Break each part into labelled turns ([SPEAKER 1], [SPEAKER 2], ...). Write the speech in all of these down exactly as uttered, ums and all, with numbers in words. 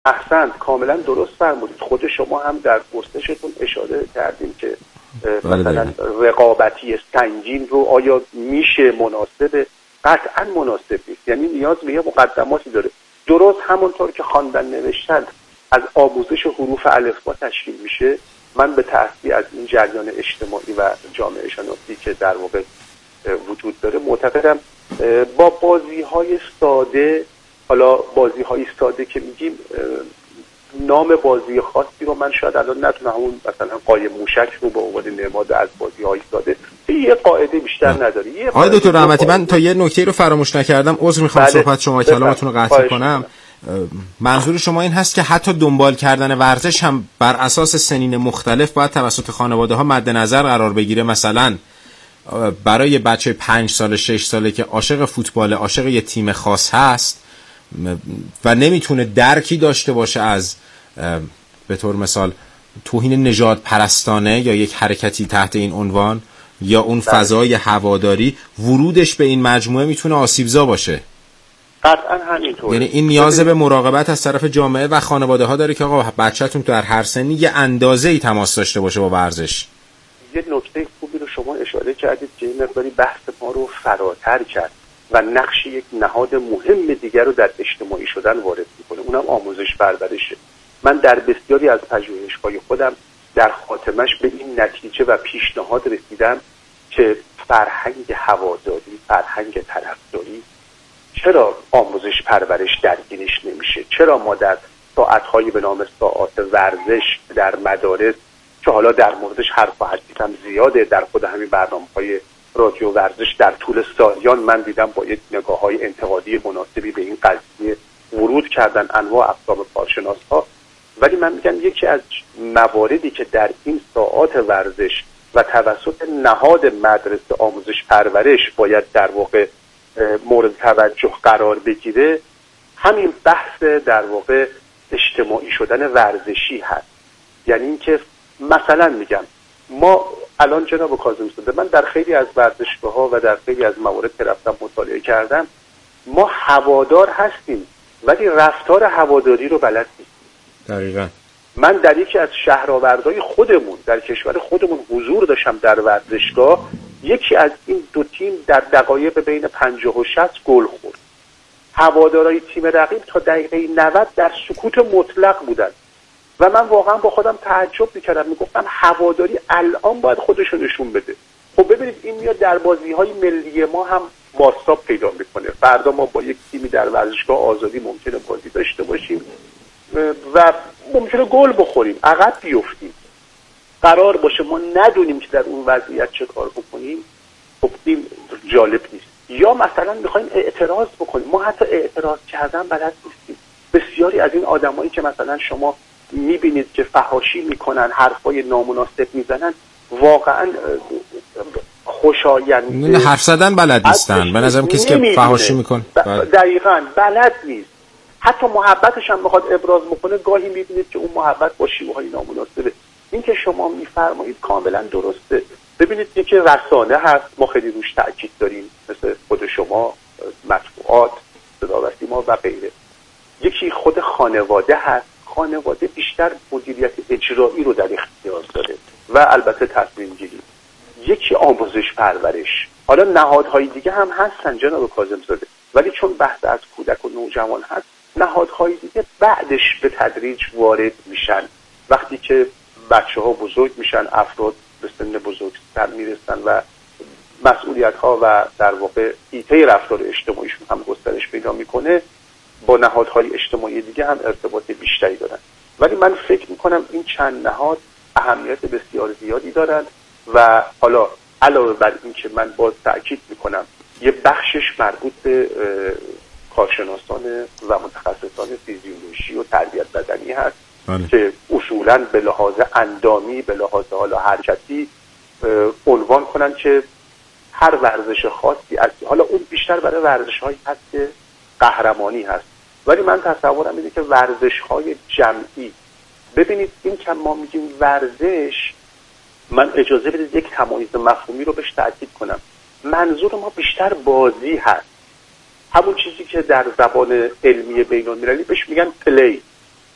[SPEAKER 1] احسنت، کاملا درست فرمودید. خود شما هم در پرسشتون اشاره کردیم که مثلا رقابتی سنگین رو آیا میشه مناسبه؟ قطعا مناسب نیست، یعنی نیاز به یه مقدماتی داره. درست همونطور که خواندن نوشتن از آموزش حروف الفبا تشکیل میشه، من به تأثیر از این جریان اجتماعی و جامعه شناسی که در واقع وجود داره معتقدم با بازی‌های ساده، حالا بازی‌های ساده که میگیم نام بازی خاصی رو من شاید الان نتونم همون مثلا قایم موشک رو به عنوان نماد از بازی‌های ساده، یه قاعده بیشتر نداره.
[SPEAKER 2] آقای دکتر رحمتی، من تا یه نکته رو فراموش نکردم، عذر میخوام صحبت شما کلامتون رو قطع کنم. منظور شما این هست که حتی دنبال کردن ورزش هم بر اساس سنین مختلف باید توسط خانواده‌ها مد نظر قرار بگیره؟ مثلا برای بچه پنج ساله شش ساله که عاشق فوتبال، عاشق یه تیم خاص هست و نمیتونه درکی داشته باشه از به طور مثال توهین نژاد پرستانه یا یک حرکتی تحت این عنوان یا اون فضای هواداری، ورودش به این مجموعه میتونه آسیبزا باشه.
[SPEAKER 1] قطعا همینطوره.
[SPEAKER 2] یعنی این نیاز به مراقبت از طرف جامعه و خانواده ها داره که آقا بچه‌تون در هر سنی یه اندازه‌ای تماس داشته باشه با ورزش.
[SPEAKER 1] یه نکته خوبی رو شما اشاره کردید که این مقداری بحث ما رو فراتر کرد و نقش یک نهاد مهم دیگر رو در اجتماعی شدن وارد میکنه، اونم آموزش پرورشه. من در بسیاری از پژوهش‌های خودم در خاتمش به این نتیجه و پیشنهاد رسیدم که فرهنگ هواداری، فرهنگ طرفداری، چرا آموزش پرورش درگیرش نمیشه؟ چرا ما در ساعت‌هایی به نام ساعات ورزش در مدارس که حالا در موردش حرف و حدیث هم زیاده، در خود همین برنامه‌های رادیو ورزش در طول سالیان من دیدم با یک نگاه‌های انتقادی مناسبی به این قضیه ورود کردن انواع اقسام کارشناس‌ها، ولی من میگم یکی از مواردی که در این ساعات ورزش و توسط نهاد مدرسه آموزش پرورش باید در واقع مورد توجه قرار بگیره، همین بحث در واقع اجتماعی شدن ورزشی هست. یعنی اینکه مثلا میگم ما الان جناب کاظمی‌زاده، من در خیلی از ورزشگاه‌ها و در خیلی از موارد که رفتم مطالعه کردم، ما هوادار هستیم ولی رفتار هواداری رو بلد نیستیم.
[SPEAKER 2] دقیقاً.
[SPEAKER 1] من در یکی از شهرآوردهای خودمون در کشور خودمون حضور داشتم در ورزشگاه، یکی از این دو تیم در دقایق بین پنجاه و شصت گل خورد. هوادارهای تیم رقیب تا دقیقه نود در سکوت مطلق بودند و من واقعا با خودم تعجب میکردم، میگفتم هواداری الان باید خودشو نشون بده. خب ببینید این میاد در بازی‌های ملی ما هم بازتاب پیدا میکنه. فردا ما با یک تیمی در ورزشگاه آزادی ممکنه بازی داشته باشیم و ممکنه گل بخوریم، عقب بیفتیم، قرار باشه ما ندونیم که در اون وضعیت چه کار بکنیم. خب این جالب نیست. یا مثلا میخوایم اعتراض بکنیم، ما حتی اعتراض کردن بلد نیستیم. بسیاری از این آدمایی که مثلا شما میبینید که فحاشی میکنن، حرفای نامناسب میزنن، واقعا خوشایند
[SPEAKER 2] حرف زدن بلد نیستن. به نظرم کسی که فحاشی میکنه
[SPEAKER 1] دقیقاً بلد نیست. حتی محبتش هم بخواد ابراز بکنه، گاهی میبینید که اون محبت با شیوه‌های نامناسبه. این که شما میفرمایید کاملا درسته. ببینید یکی رسانه هست، ما خیلی روش تاکید داریم، مثل خود شما، مطبوعات، صدا و سیما و غیره. یکی خود خانواده هست. خانواده بیشتر مدیریت اجرایی رو در اختیار داره و البته تصمیم گیری. یکی آموزش پرورش. حالا نهادهای دیگه هم هستن جناب کاظمی‌زاده، ولی چون بحث از کودک و نوجوان هست، نهادهای دیگه بعدش به تدریج وارد میشن. وقتی که بچه‌ها بزرگ میشن، افراد به سن بزرگتر میرسن و مسئولیت‌ها و در واقع حیطه رفتار اجتماعیشون هم گسترش پیدا میکنه، با نهادهای اجتماعی دیگه هم ارتباط بیشتری دارن. ولی من فکر میکنم این چند نهاد اهمیت بسیار زیادی دارند و حالا علاوه بر این که من باز تأکید میکنم یه بخشش مربوط به کارشناسان و متخصصان فیزیولوژی و تربیت بدنی هست
[SPEAKER 2] بله.
[SPEAKER 1] که اصولاً به لحاظ اندامی، به لحاظ حالا حرکتی عنوان کنن که هر ورزش خاصی از حالا اون بیشتر برای ورزش‌هایی هست که قهرمانی هست، ولی من تصورم اینه که ورزش‌های جمعی، ببینید این که ما میگیم ورزش، من اجازه بدید یک تمایز مفهومی رو بهش تاکید کنم. منظور ما بیشتر بازی هست، همون چیزی که در زبان علمی بین‌المللی بهش میگن پلی،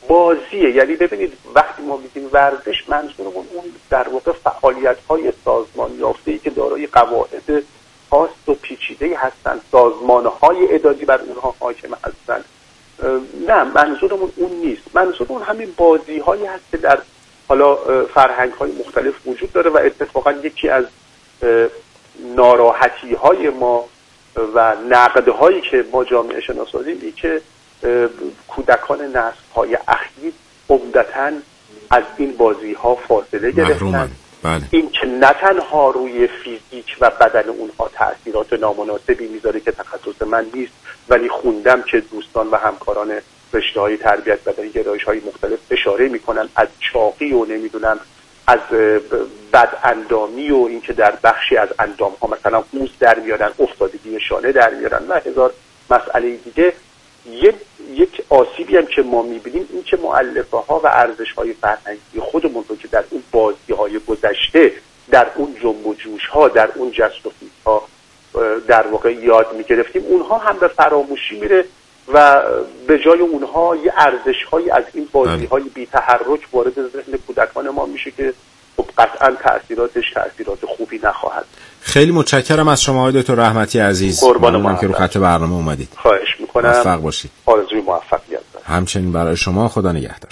[SPEAKER 1] بازیه. یعنی ببینید وقتی ما میگیم ورزش، منظورمون اون در واقع فعالیت‌های سازمان یافته‌ای که دارای قواعد خاص و پیچیده‌ای هستند، سازمان‌های اداری بر اونها حاکم هستند. نه، منظورمون اون نیست. منظورمون همین بازی‌هایی هست که در حالا فرهنگ‌های مختلف وجود داره و اتفاقا یکی از ناراحتی‌های ما و نقدهایی که ما جامعه شناسا داریم این که کودکان نسل‌های اخیر عمدتاً از این بازی‌ها فاصله گرفتن.
[SPEAKER 2] بله.
[SPEAKER 1] این که نه تنها روی فیزیک و بدن اونها تأثیرات نامناسبی میذاره که تخصص من نیست، ولی خوندم که دوستان و همکاران رشته‌های تربیت بدنی گرایش‌های مختلف اشاره میکنن از چاقی و نمیدونم از بد اندامی و اینکه در بخشی از اندام‌ها مثلا موز در میارن، افتادگی شانه در میارن و هزار مسئله دیگه. یک یک آسیبی هم که ما میبینیم این که مؤلفه‌ها و ارزش‌های فرهنگی خودمون رو که در اون بازی‌های گذشته، در اون جنب و جوش‌ها، در اون جست و خیزها در واقع یاد میگرفتیم، اونها هم به فراموشی میره و به جای اونها یه ارزش‌هایی از این بازی‌های بی‌تحرک وارد ذهن کودکان ما میشه که خب قطعاً تأثیراتش تأثیرات خوبی نخواهد.
[SPEAKER 2] خیلی متشکرم از شما آقای دکتر رحمتی عزیز.
[SPEAKER 1] ممنونم
[SPEAKER 2] که رو خط برنامه اومدید.
[SPEAKER 1] خواهش میکنم.
[SPEAKER 2] موفق باشید.
[SPEAKER 1] آرزوی موفقیت دارم.
[SPEAKER 2] همچنین برای شما. خدا نگهدار.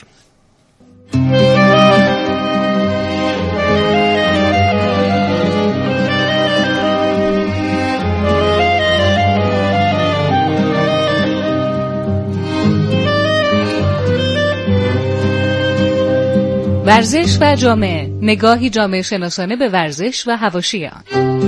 [SPEAKER 3] ورزش و جامعه، نگاهی جامعه شناسانه به ورزش و حواشی آن.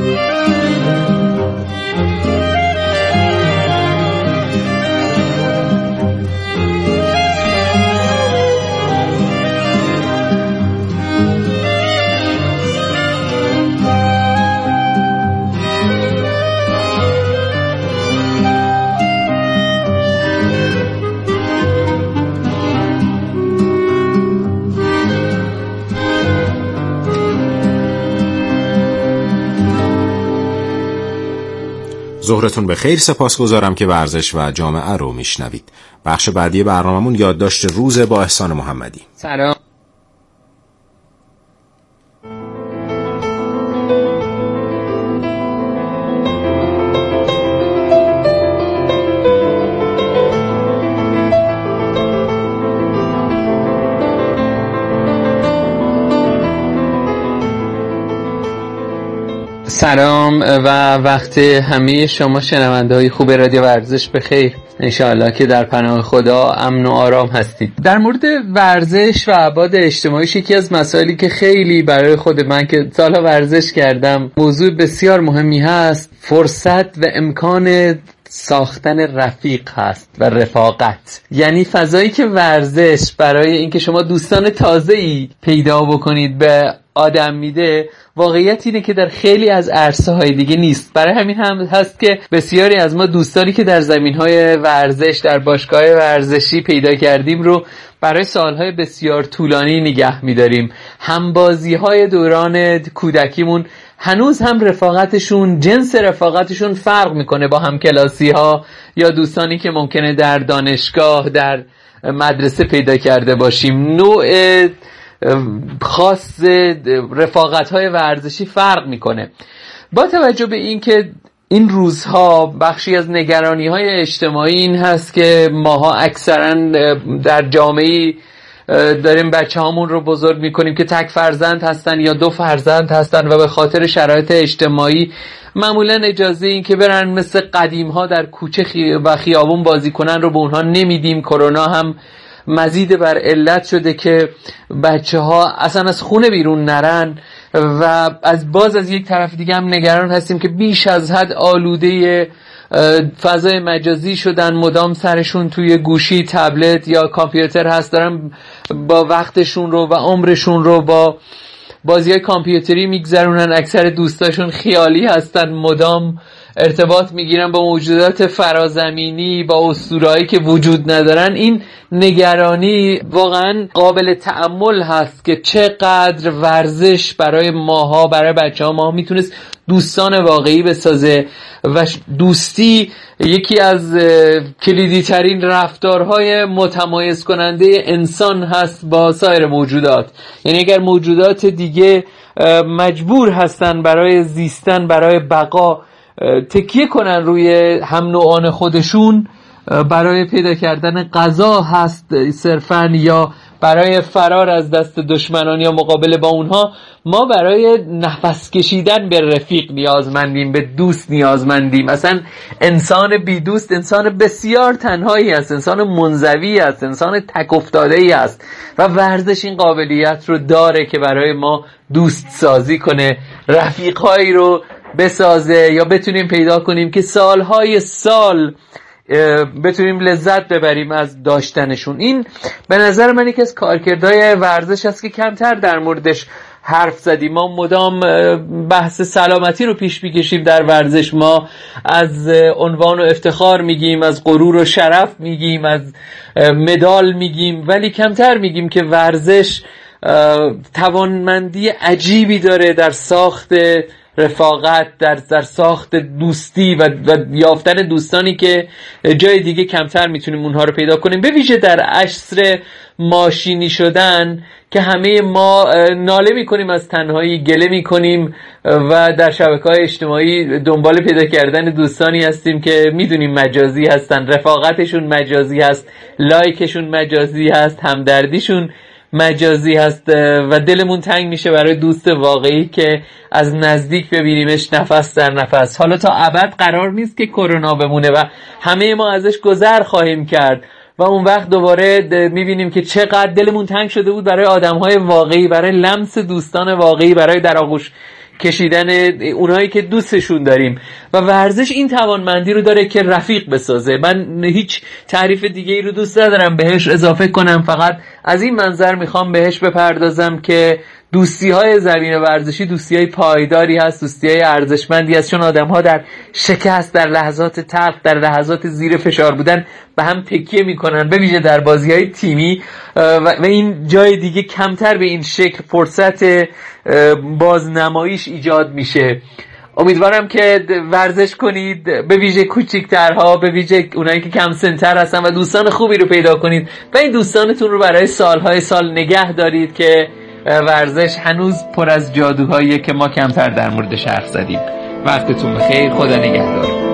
[SPEAKER 2] ظهرتون بخیر. سپاسگزارم که ورزش و جامعه رو میشنوید. بخش بعدی برنامه‌مون یادداشت روز با احسان محمدی.
[SPEAKER 4] سلام. سلام و وقت همه شما شنونده های خوب رادیو ورزش بخیر. انشاءالله که در پناه خدا امن و آرام هستید. در مورد ورزش و ابعاد اجتماعیش یکی از مسائلی که خیلی برای خود من که سالها ورزش کردم موضوع بسیار مهمی هست، فرصت و امکان ساختن رفیق هست و رفاقت. یعنی فضایی که ورزش برای اینکه شما دوستان تازه‌ای پیدا بکنید به آدم میده، واقعیت اینه که در خیلی از عرصه‌های دیگه نیست. برای همین هم هست که بسیاری از ما دوستانی که در زمین‌های ورزش در باشگاه ورزشی پیدا کردیم رو برای سالهای بسیار طولانی نگه می‌داریم. همبازی‌های دوران کودکیمون هنوز هم رفاقتشون، جنس رفاقتشون فرق میکنه با همکلاسی‌ها یا دوستانی که ممکنه در دانشگاه، در مدرسه پیدا کرده باشیم. نوع خاص رفاقت‌های ورزشی فرق میکنه. با توجه به این که این روزها بخشی از نگرانی‌های اجتماعی این هست که ماها اکثراً در جامعه داریم بچه هامون رو بزرگ میکنیم که تک فرزند هستن یا دو فرزند هستن و به خاطر شرایط اجتماعی معمولا اجازه این که برن مثل قدیم ها در کوچه خی... و خیابون بازی کنن رو به اونها نمیدیم. کرونا هم مزید بر علت شده که بچه ها اصلا از خونه بیرون نرن و از باز از یک طرف دیگه هم نگران هستیم که بیش از حد آلوده فضای مجازی شدن، مدام سرشون توی گوشی، تبلت یا کامپیوتر هست، دارن با وقتشون رو و عمرشون رو با بازی‌های کامپیوتری میگذرونن. اکثر دوستاشون خیالی هستن، مدام ارتباط میگیرن با موجودات فرازمینی، با اسطوره‌ای که وجود ندارن. این نگرانی واقعا قابل تأمل هست که چقدر ورزش برای ماها، برای بچه‌ها ما میتونست دوستان واقعی بسازه و دوستی یکی از کلیدی ترین رفتارهای متمایز کننده انسان هست با سایر موجودات. یعنی اگر موجودات دیگه مجبور هستن برای زیستن، برای بقا تکیه کنن روی هم نوعان خودشون، برای پیدا کردن غذا هست صرفاً یا برای فرار از دست دشمنان یا مقابله با اونها، ما برای نفس کشیدن به رفیق نیازمندیم، به دوست نیازمندیم. اصلا انسان بی دوست انسان بسیار تنهایی است، انسان منزوی است، انسان تک افتاده‌ای است و ورزش این قابلیت رو داره که برای ما دوست سازی کنه، رفیق‌هایی رو بسازه یا بتونیم پیدا کنیم که سالهای سال بتونیم لذت ببریم از داشتنشون. این به نظر من یکی از کارکردهای ورزش است که کمتر در موردش حرف زدیم. ما مدام بحث سلامتی رو پیش میکشیم در ورزش، ما از عنوان و افتخار میگیم، از غرور و شرف میگیم، از مدال میگیم، ولی کمتر میگیم که ورزش توانمندی عجیبی داره در ساخت رفاقت، در در ساخت دوستی و, و یافتن دوستانی که جای دیگه کمتر میتونیم اونها رو پیدا کنیم، به ویژه در عصر ماشینی شدن که همه ما ناله میکنیم از تنهایی، گله میکنیم و در شبکه‌های اجتماعی دنبال پیدا کردن دوستانی هستیم که میدونیم مجازی هستن، رفاقتشون مجازی هست، لایکشون مجازی هست، همدردیشون مجازی هست و دلمون تنگ میشه برای دوست واقعی که از نزدیک ببینیمش نفس در نفس. حالا تا ابد قرار نیست که کرونا بمونه و همه ما ازش گذر خواهیم کرد و اون وقت دوباره میبینیم که چقدر دلمون تنگ شده بود برای آدمهای واقعی، برای لمس دوستان واقعی، برای در آغوش کشیدن اونایی که دوستشون داریم. و ورزش این توانمندی رو داره که رفیق بسازه. من هیچ تعریف دیگه ای رو دوست ندارم بهش اضافه کنم، فقط از این منظر میخوام بهش بپردازم که دوستی های زمین ورزشی دوستی های پایداری هست، دوستی های ارزشمندی هست، چون آدم ها در شکست، در لحظات تلخ، در لحظات زیر فشار بودن به هم تکیه میکنن، به ویژه در بازی های تیمی و این جای دیگه کمتر به این شکل فرصت بازنماییش ایجاد میشه. امیدوارم که ورزش کنید، به ویژه کوچیک‌ترها، به ویژه اونایی که کم سن‌تر هستن و دوستان خوبی رو پیدا کنید و این دوستانتون رو برای سالهای سال نگه دارید که ورزش هنوز پر از جادوهاییه که ما کمتر در موردش حرف زدیم. وقتتون بخیر، خدا نگهدار.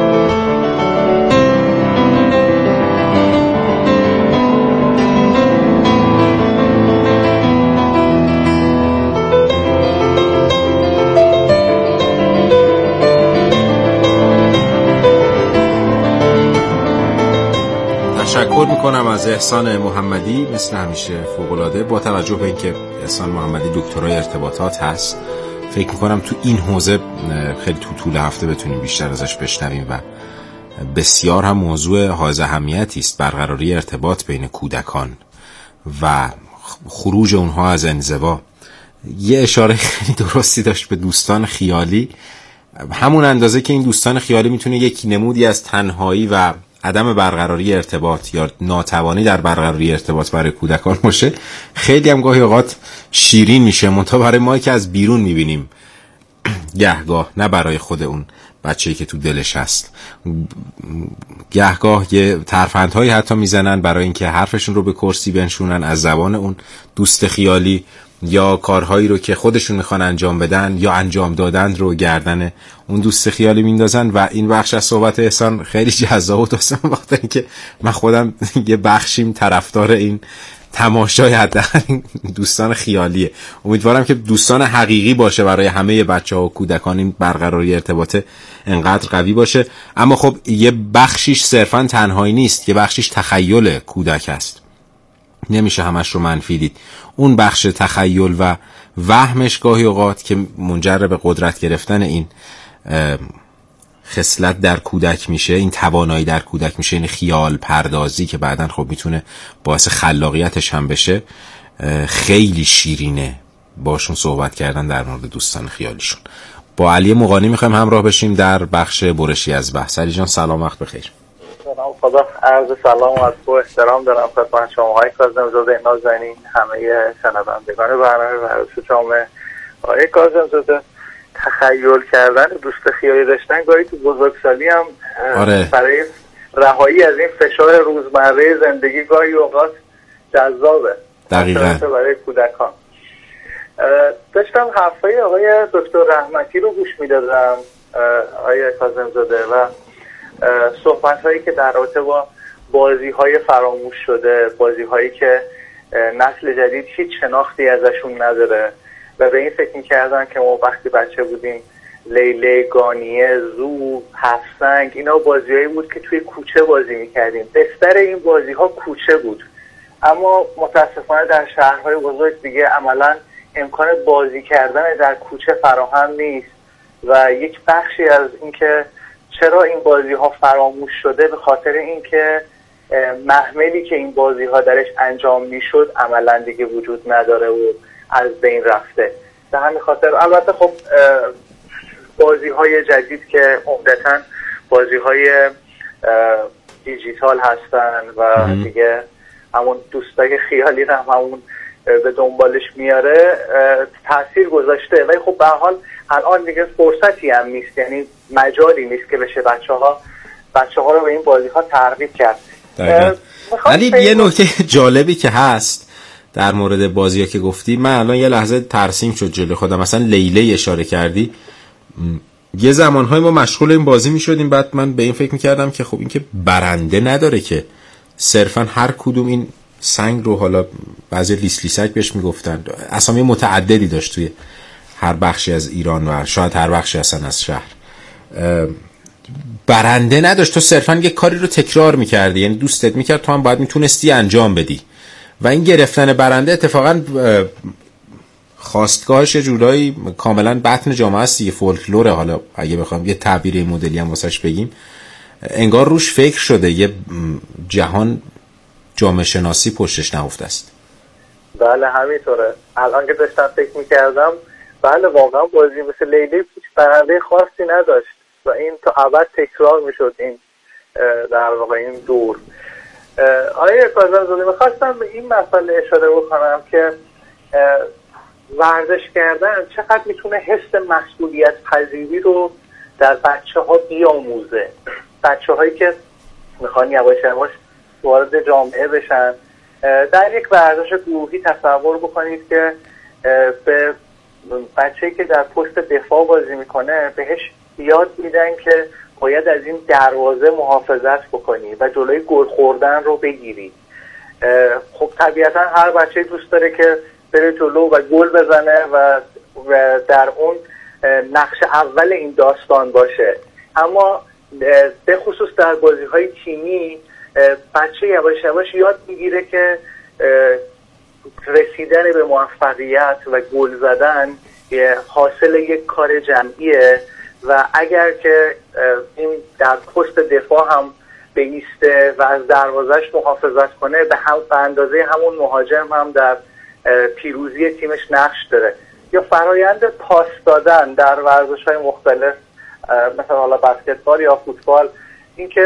[SPEAKER 2] تشکر میکنم از احسان محمدی، مثل همیشه فوق‌العاده. با توجه به اینکه احسان محمدی دکترای ارتباطات هست، فکر میکنم تو این حوزه خیلی تو طول هفته بتونیم بیشتر ازش بشنویم و بسیار هم موضوع حائز اهمیتی است، برقراری ارتباط بین کودکان و خروج اونها از انزوا. یه اشاره خیلی درستی داشت به دوستان خیالی، همون اندازه که این دوستان خیالی میتونه یک نمودی از تنهایی و عدم برقراری ارتباط یا ناتوانی در برقراری ارتباط برای کودکان باشه، خیلی هم گاهی اوقات شیرین میشه، منتها برای ما که از بیرون میبینیم گهگاه، نه برای خود اون بچه‌ای که تو دلش هست. گهگاه یه ترفندهایی حتی میزنن برای اینکه حرفشون رو به کرسی بنشونن از زبان اون دوست خیالی، یا کارهایی رو که خودشون میخوان انجام بدن یا انجام دادن رو گردن اون دوست خیالی میندازن. و این بخش از صحبت احسان خیلی جذاب و دوستم وقتی که من خودم یه بخشیم طرفدار این تماشای حداقل دوستان خیالیه. امیدوارم که دوستان حقیقی باشه برای همه بچه‌ها و کودکان، این برقراری ارتباط انقدر قوی باشه. اما خب یه بخشیش صرفا تنهایی نیست، یه بخشیش تخیل کودک است، نمیشه همش رو منفی دید. اون بخش تخیل و وهمش گاهی اوقات که منجر به قدرت گرفتن این خصلت در کودک میشه، این توانایی در کودک میشه، این خیال پردازی که بعدن خب میتونه باعث خلاقیتش هم بشه، خیلی شیرینه باشون صحبت کردن در مورد دوستان خیالیشون. با علی مقانی میخوایم همراه بشیم در بخش برشی از بحث. علی جان سلام، وقت بخیر.
[SPEAKER 5] سلام، خدا عرض سلام و از تو احترام دارم خدمت شماهای کاظم‌زاده نازنین، همه شنوندگان برنامه ورزش جامعه. آقای کاظم‌زاده، تخیل کردن دوست خیالی داشتن گاهی تو بزرگسالی هم
[SPEAKER 2] آره.
[SPEAKER 5] برای رهایی از این فشار روزمره زندگی گاهی اوقات جذابه.
[SPEAKER 2] دقیقاً
[SPEAKER 5] برای کودکان. داشتم حرفای آقای دکتر رحمتی رو گوش میدادم، آقای کاظم‌زاده، و صحبت هایی که در رابطه با بازی های فراموش شده، بازی هایی که نسل جدید هیچ شناختی ازشون نداره و به این فکر میکردن که ما وقتی بچه بودیم لیله، گانیه، زو، هفسنگ، اینا بازی هایی بود که توی کوچه بازی میکردیم. بستر این بازی ها کوچه بود، اما متاسفانه در شهرهای بزرگ دیگه عملاً امکان بازی کردن در کوچه فراهم نیست و یک بخشی از اینکه چرا این بازی ها فراموش شده به خاطر اینکه محملی که این بازی ها درش انجام میشد عملاً دیگه وجود نداره و از بین رفته. به همین خاطر البته خب بازی های جدید که عمدتاً بازی های دیجیتال هستن و دیگه همون دوستای خیالی هم همون به دنبالش میاره تاثیر گذاشته، ولی خب به هر حال الان دیگه فرصتی هم نیست، یعنی مجالی نیست که بشه بچه ها بچه ها رو به این بازی ها ترغیب کرد.
[SPEAKER 2] ولی یه نکته جالبی که هست در مورد بازی ها که گفتی، من الان یه لحظه ترسیم شد جلوی خودم. مثلا لیله اشاره کردی، یه زمانهای ما مشغول این بازی می شدیم، بعد من به این فکر می کردم که خب این که برنده نداره، که صرفا هر کدوم این سنگ رو، حالا بعضی لیس لیسک بهش میگفتن، اسامی متعددی داشت توی هر بخشی از ایران و شاید هر بخشی اصلا از شهر، برنده نداشت. تو صرفا یه کاری رو تکرار میکردی، یعنی دوستت میکرد، تو هم باید میتونستی انجام بدی و این گرفتن برنده اتفاقا خواستگاهش یه جورایی کاملا بطن جامعه است، یه فولکلوره. حالا اگه بخوام یه تعبیر مدلی هم واسش بگیم، انگار روش فکر شده، یه جهان جامعه شناسی پشتش نهفته است.
[SPEAKER 5] بله همینطوره. الان که داشتم فکر میکردم، بله واقعا بازی مثل لیلی هیچ برنده خاصی نداشت و این تا ابد تکرار میشد این در واقع این دور. آقای کاظم‌زاده، میخواستم به این مسئله اشاره بکنم که ورزش کردن چقدر میتونه حس مسئولیت پذیری رو در بچه ها بیاموزه. بچه هایی که میخوان یواش یواش وارد جامعه بشن، در یک ورزش گروهی تصور بکنید که به بچه‌ای که در پست دفاع بازی میکنه بهش یاد میدن که باید از این دروازه محافظت بکنی و جلوی گل خوردن رو بگیری. خب طبیعتا هر بچه دوست داره که بره جلو و گل بزنه و در اون نقش اول این داستان باشه، اما به خصوص در بازی‌های تیمی بچه یواش یواش یاد میگیره که رسیدن به موفقیت و گل زدن حاصل یک کار جمعیه و اگر که این در پست دفاع هم بایسته و از دروازش محافظت کنه، به هم به اندازه همون مهاجم هم در پیروزی تیمش نقش داره. یا فرایند پاس دادن در ورزش‌های مختلف مثلا حالا بسکتبال یا فوتبال، اینکه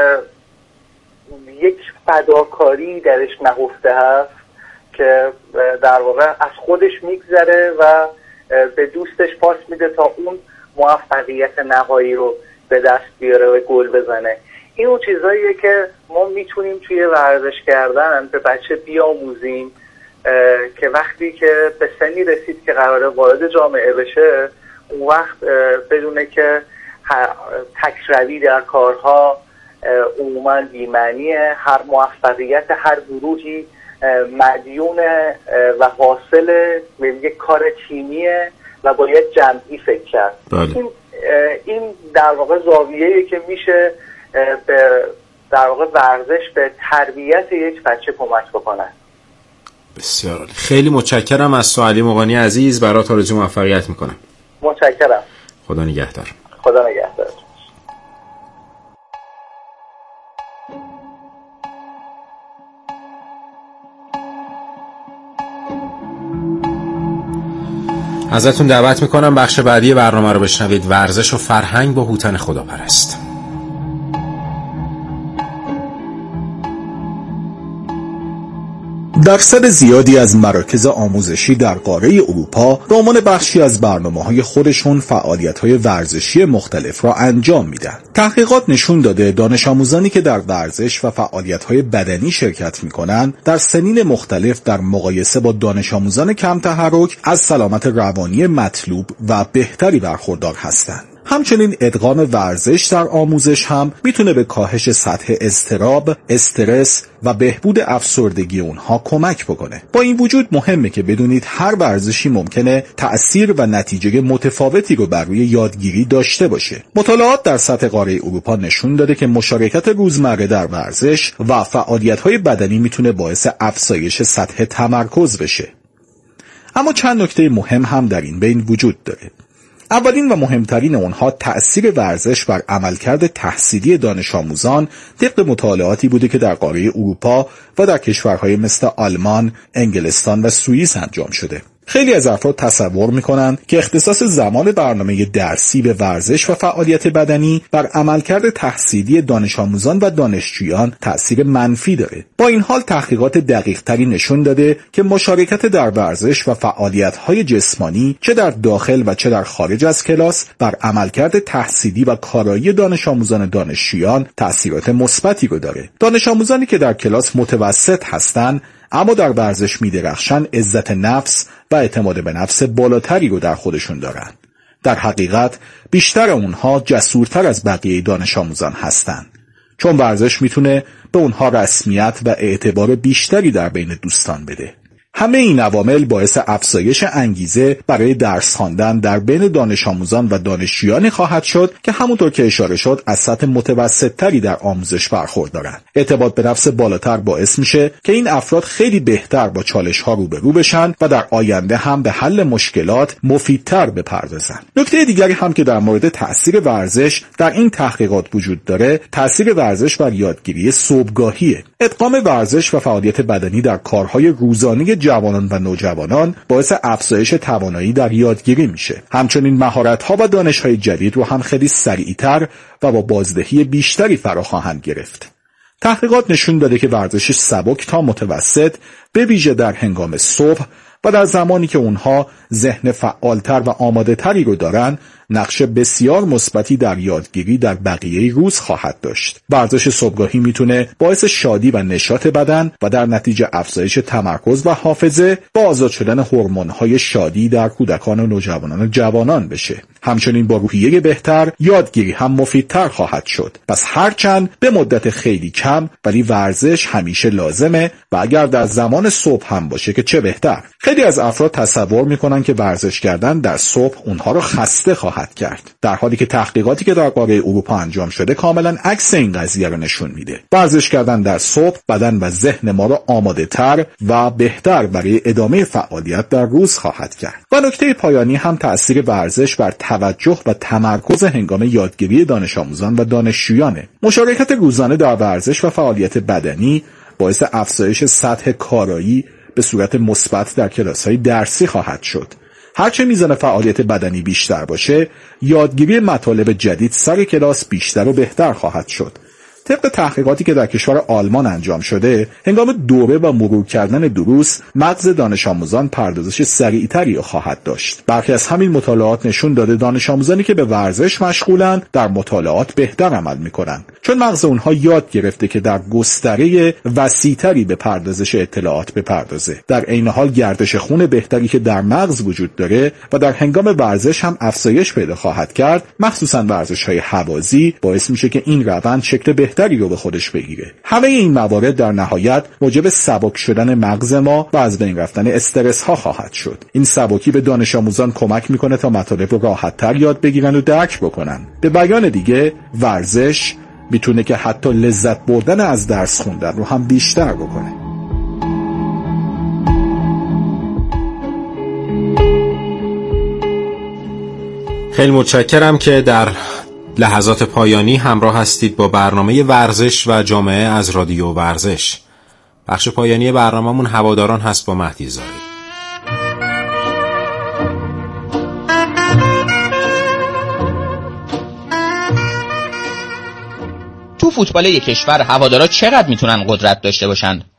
[SPEAKER 5] یک فداکاری درش نهفته هست که در واقع از خودش میگذره و به دوستش پاس میده تا اون موفقیت نهایی رو به دست بیاره و گل بزنه. این اون چیزاییه که ما میتونیم توی ورزش کردن به بچه بیاموزیم که وقتی که به سنی رسید که قراره وارد جامعه بشه، اون وقت بدونه که تکروی در کارها عموما بی‌معنیه. هر موفقیت هر گروهی مدیون و حاصل یک کار تیمیه و باید جمعی فکر کرد. این این در واقع زاویه‌ای که میشه به در واقع ورزش به تربیت یک بچه کمک بکنه.
[SPEAKER 2] بسیار عالی. خیلی متشکرم از سوالی مقانی عزیز، برات آرزوی موفقیت میکنم.
[SPEAKER 5] متشکرم.
[SPEAKER 2] خدا نگهدار.
[SPEAKER 5] خدا نگهدار.
[SPEAKER 2] ازتون دعوت میکنم بخش بعدی برنامه رو بشنوید، ورزش و فرهنگ با هوتن خداپرست.
[SPEAKER 6] درصد زیادی از مراکز آموزشی در قاره اروپا به عنوان بخشی از برنامه‌های خودشون فعالیت‌های ورزشی مختلف را انجام میدن. تحقیقات نشون داده دانش آموزانی که در ورزش و فعالیت‌های بدنی شرکت می‌کنند در سنین مختلف در مقایسه با دانش آموزان کم تحرک از سلامت روانی مطلوب و بهتری برخوردار هستند. همچنین ادغام ورزش در آموزش هم میتونه به کاهش سطح اضطراب، استرس و بهبود افسردگی اونها کمک بکنه. با این وجود مهمه که بدونید هر ورزشی ممکنه تأثیر و نتیجه متفاوتی رو بر روی یادگیری داشته باشه. مطالعات در سطح قاره اروپا نشون داده که مشارکت روزمره در ورزش و فعالیت‌های بدنی میتونه باعث افزایش سطح تمرکز بشه. اما چند نکته مهم هم در این بین وجود داره. اولین و مهمترین اونها تأثیر ورزش بر عملکرد تحصیلی دانش آموزان طبق مطالعاتی بوده که در قاره اروپا و در کشورهای مثل آلمان، انگلستان و سوئیس انجام شده. خیلی از افراد تصور میکنند که اختصاص زمان برنامه درسی به ورزش و فعالیت بدنی بر عملکرد تحصیلی دانش آموزان و دانشجویان تأثیر منفی داره. با این حال تحقیقات دقیق تری نشون داده که مشارکت در ورزش و فعالیت‌های جسمانی چه در داخل و چه در خارج از کلاس بر عملکرد تحصیلی و کارایی دانش آموزان و دانشجویان تأثیرات مثبتی رو داره. دانش آموزانی که در کلاس متوسط هستند اما در ورزش می‌درخشن عزت نفس و اعتماد به نفس بالاتری رو در خودشون دارن. در حقیقت بیشتر اونها جسورتر از بقیه دانش آموزان هستن، چون ورزش میتونه به اونها رسمیت و اعتبار بیشتری در بین دوستان بده. همه این عوامل باعث افزایش انگیزه برای درس خواندن در بین دانش آموزان و دانشجویانی خواهد شد که همونطور که اشاره شد از سطح متوسط‌تری در آموزش برخوردارند. اعتماد به نفس بالاتر باعث میشه که این افراد خیلی بهتر با چالش‌ها روبرو بشن و در آینده هم به حل مشکلات مفیدتر بپردازن. نکته دیگری هم که در مورد تأثیر ورزش در این تحقیقات وجود داره، تأثیر ورزش بر یادگیری صبحگاهیه. ادغام ورزش و فعالیت بدنی در کارهای روزانه جوانان و نوجوانان باعث افزایش توانایی در یادگیری میشه. همچنین مهارت‌ها و دانش‌های جدید رو هم خیلی سریعتر و با بازدهی بیشتری فرا خواهند گرفت. تحقیقات نشون داده که ورزش سبک تا متوسط به ویژه در هنگام صبح و در زمانی که اونها ذهن فعالتر و آماده تری رو دارن نقش بسیار مثبتی در یادگیری در بقیه روز خواهد داشت. ورزش صبحگاهی میتونه باعث شادی و نشاط بدن و در نتیجه افزایش تمرکز و حافظه با آزاد شدن هورمون‌های شادی در کودکان و نوجوانان و جوانان بشه. همچنین با روحیه بهتر یادگیری هم مفیدتر خواهد شد. پس هرچند به مدت خیلی کم ولی ورزش همیشه لازمه و اگر در زمان صبح هم باشه که چه بهتر. خیلی از افراد تصور میکنن که ورزش کردن در صبح اونها رو خسته خواهد کرد، در حالی که تحقیقاتی که در قاره اروپا انجام شده کاملا عکس این قضیه رو نشون میده. ورزش کردن در صبح بدن و ذهن ما رو آماده تر و بهتر برای ادامه فعالیت در روز خواهد کرد. و نکته پایانی هم تأثیر ورزش بر توجه و تمرکز هنگام یادگیری دانش آموزان و دانشجویانه. مشارکت روزانه در ورزش و فعالیت بدنی باعث افزایش سطح کارایی به صورت مثبت در کلاس‌های درسی خواهد شد. هرچه میزان فعالیت بدنی بیشتر باشه، یادگیری مطالب جدید سر کلاس بیشتر و بهتر خواهد شد. طبق تحقیقاتی که در کشور آلمان انجام شده، هنگام دوره و مرور کردن دروس، مغز دانش آموزان پردازش سریعتری خواهد داشت. برخی از همین مطالعات نشون داده دانش آموزانی که به ورزش مشغولن در مطالعات بهتر عمل میکنن، چون مغز اونها یاد گرفته که در گستره وسیعتری به پردازش اطلاعات بپردازه. در عین حال گردش خون بهتری که در مغز وجود داره و در هنگام ورزش هم افزایش پیدا خواهد کرد، مخصوصا ورزش‌های هوازی، باعث میشه که این روند شکل بهتری رو به خودش بگیره. همه این موارد در نهایت موجب سبک شدن مغز ما و از بین رفتن استرس ها خواهد شد. این سبکی به دانش آموزان کمک میکنه تا مطالب رو راحت تر یاد بگیرن و درک بکنن. به بیان دیگه، ورزش میتونه که حتی لذت بردن از درس خوندن رو هم بیشتر بکنه.
[SPEAKER 2] خیلی متشکرم که در لحظات پایانی همراه هستید با برنامه ورزش و جامعه از رادیو ورزش. بخش پایانی برنامه‌مون هواداران هست با مهدی زاهدی.
[SPEAKER 7] تو فوتبال یک کشور هوادارا چقدر میتونن قدرت داشته باشند؟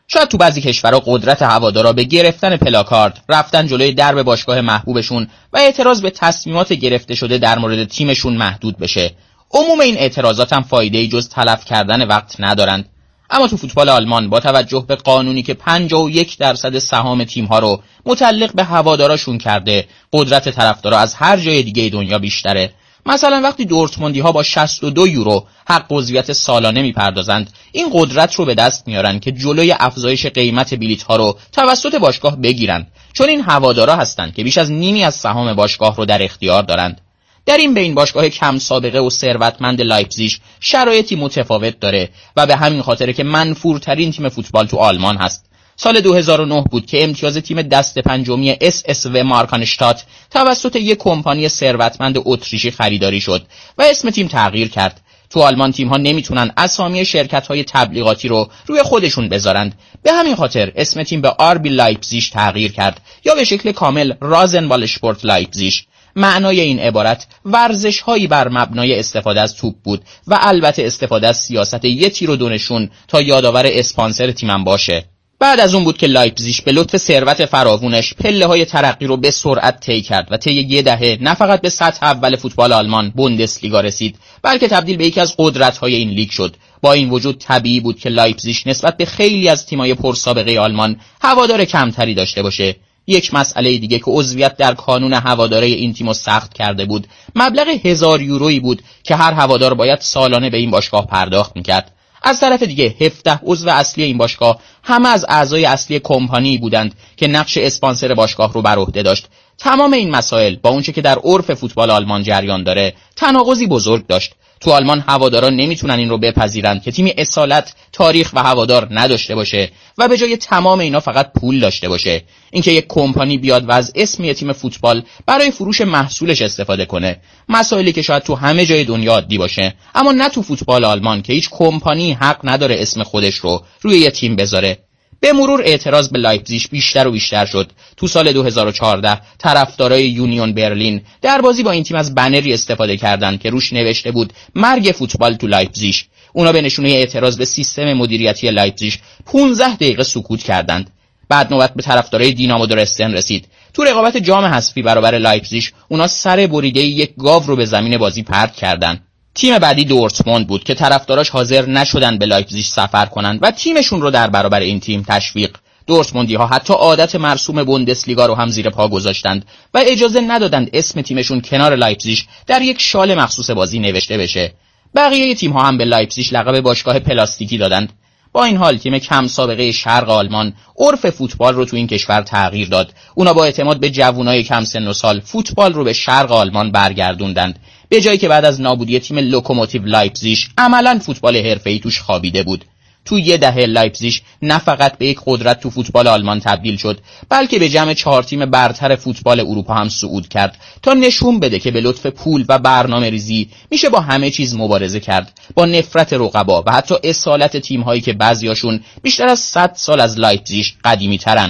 [SPEAKER 7] شاید تو بعضی کشورها قدرت هوادارا به گرفتن پلاکارد، رفتن جلوی درب باشگاه محبوبشون و اعتراض به تصمیمات گرفته شده در مورد تیمشون محدود بشه. عموم این اعتراضات هم فایده‌ای جز تلف کردن وقت ندارند. اما تو فوتبال آلمان با توجه به قانونی که پنجاه و یک درصد سهام تیم‌ها رو متعلق به هواداراشون کرده، قدرت طرفدارا از هر جای دیگه دنیا بیشتره. مثلا وقتی دورتموندی ها با شصت و دو یورو حق عضویت سالانه میپردازند، این قدرت رو به دست میارن که جلوی افزایش قیمت بلیط ها رو توسط باشگاه بگیرن، چون این هوادارا هستند که بیش از نیمی از سهام باشگاه رو در اختیار دارند. در این بین باشگاه کم سابقه و ثروتمند لایپزیگ شرایطی متفاوت داره و به همین خاطره که منفورترین تیم فوتبال تو آلمان هست. سال دو هزار و نه بود که امتیاز تیم دست پنجمی اس اس و مارکانشتات توسط یک کمپانی ثروتمند اتریشی خریداری شد و اسم تیم تغییر کرد. تو آلمان تیم‌ها نمیتونن اسامی شرکت‌های تبلیغاتی رو روی خودشون بذارند. به همین خاطر اسم تیم به آر بی لایپزیگ تغییر کرد یا به شکل کامل رازنبال اشپورت لایپزیگ. معنای این عبارت ورزش‌هایی بر مبنای استفاده از توپ بود و البته استفاده از سیاست یه تیر و دو نشون تا یادآور اسپانسر تیمم باشه. بعد از اون بود که لایپزیگ به لطف ثروت فراوونش پله‌های ترقی رو به سرعت طی کرد و طی یه دهه نه فقط به سطح اول فوتبال آلمان بوندسلیگا رسید، بلکه تبدیل به یکی از قدرت‌های این لیگ شد. با این وجود طبیعی بود که لایپزیگ نسبت به خیلی از تیم‌های پرسابقه آلمان هوادار کمتری داشته باشه. یک مسئله دیگه که عضویت در کانون هواداری این تیمو سخت کرده بود، مبلغ هزار یورویی بود که هر هوادار باید سالانه به این باشگاه پرداخت می‌کرد. از طرف دیگه هفده عضو اصلی این باشگاه همه از اعضای اصلی کمپانی بودند که نقش اسپانسر باشگاه رو بر عهده داشت. تمام این مسائل با اونچه که در عرف فوتبال آلمان جریان داره تناقضی بزرگ داشت. تو آلمان هواداران نمیتونن این رو بپذیرند که تیمی اصالت، تاریخ و هوادار نداشته باشه و به جای تمام اینا فقط پول داشته باشه. اینکه یک کمپانی بیاد و از اسم یه تیم فوتبال برای فروش محصولش استفاده کنه، مسائلی که شاید تو همه جای دنیا عادی باشه، اما نه تو فوتبال آلمان که هیچ کمپانی حق نداره اسم خودش رو روی یه تیم بذاره. به مرور اعتراض به لایپزیگ بیشتر و بیشتر شد. تو سال دو هزار و چهارده طرفدارای یونیون برلین در بازی با این تیم از بنری استفاده کردند که روش نوشته بود مرگ فوتبال تو لایپزیگ. اونا به نشونه اعتراض به سیستم مدیریتی لایپزیگ پانزده دقیقه سکوت کردند. بعد نوبت به طرفدارای دینامو درستن رسید. تو رقابت جام حذفی برابر لایپزیگ اونا سر بریده یک گاو رو به زمین بازی پرت کردند. تیم بعدی دورتموند بود که طرفداراش حاضر نشدن به لایپزیگ سفر کنن و تیمشون رو در برابر این تیم تشویق. دورتموندی ها حتی عادت مرسوم بوندسلیگا رو هم زیر پا گذاشتند و اجازه ندادند اسم تیمشون کنار لایپزیگ در یک شال مخصوص بازی نوشته بشه. بقیه تیم ها هم به لایپزیگ لقب باشگاه پلاستیکی دادند. با این حال تیم کم سابقه شرق آلمان عرف فوتبال رو تو این کشور تغییر داد. اونا با اعتماد به جوانای کم سن و سال فوتبال رو به شرق آلمان برگردوندند، به جایی که بعد از نابودی تیم لوکوموتیو لایپزیگ عملاً فوتبال حرفه‌ای توش خوابیده بود. تو یه دهه لایپزیگ نه فقط به یک قدرت تو فوتبال آلمان تبدیل شد، بلکه به جمع چهار تیم برتر فوتبال اروپا هم صعود کرد تا نشون بده که به لطف پول و برنامه ریزی میشه با همه چیز مبارزه کرد، با نفرت رقبا و حتی اصالت تیم‌هایی که بعضیاشون بیشتر از صد سال از لایپزیگ قدیمی ترن.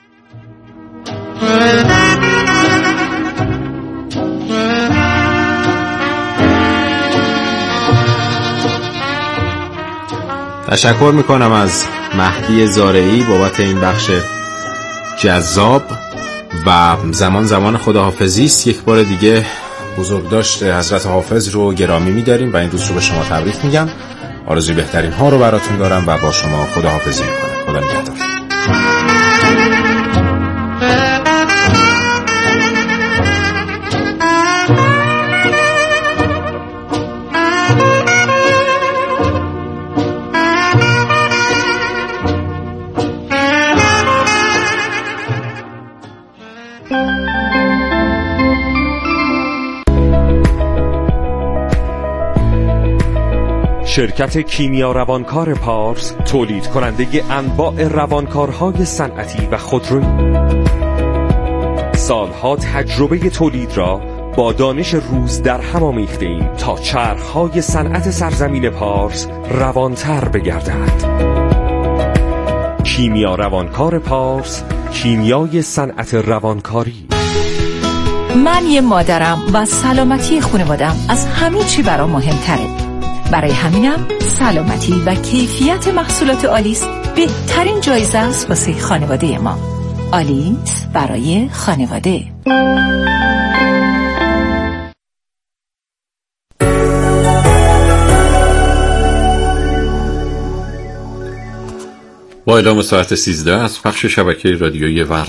[SPEAKER 2] تشکر میکنم از مهدی زارعی بابت این بخش جذاب و زمان زمان خداحافظی است. یک بار دیگه بزرگداشت حضرت حافظ رو گرامی می‌داریم و این روز رو به شما تبریک میگم. آرزوی بهترین ها رو براتون دارم و با شما خداحافظی میکنم. خدا نگهدار.
[SPEAKER 8] شرکت کیمیا روانکار پارس تولید کننده انواع روانکارهای صنعتی و خودرویی، سالها تجربه تولید را با دانش روز در هم آمیخته ایم تا چرخهای صنعت سرزمین پارس روانتر بگردد. کیمیا روانکار پارس، کیمیای صنعت روانکاری.
[SPEAKER 9] من یه مادرم و سلامتی خانواده‌ام از همه چی برام مهمتره. برای همینم سلامتی و کیفیت محصولات آلیس بهترین جایزه است واسه خانواده ما. آلیس برای خانواده.
[SPEAKER 10] با اعلام ساعت سیزده از پخش شبکه رادیویی ورزش